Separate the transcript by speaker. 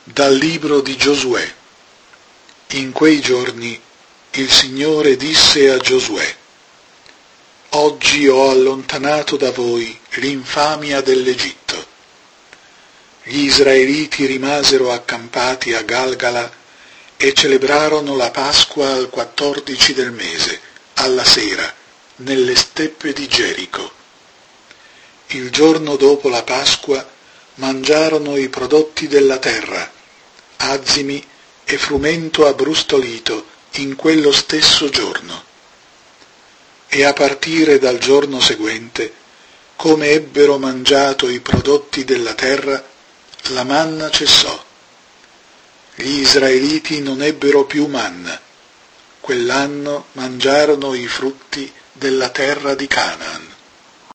Speaker 1: Dal libro di Giosuè. In quei giorni il Signore disse a Giosuè: Oggi ho allontanato da voi l'infamia dell'Egitto. Gli israeliti rimasero accampati a Galgala e celebrarono la Pasqua al 14 del mese, alla sera, nelle steppe di Gerico. Il giorno dopo la Pasqua mangiarono i prodotti della terra, azimi e frumento abbrustolito in quello stesso giorno. E a partire dal giorno seguente, come ebbero mangiato i prodotti della terra, la manna cessò. Gli israeliti non ebbero più manna. Quell'anno mangiarono i frutti della terra di Canaan.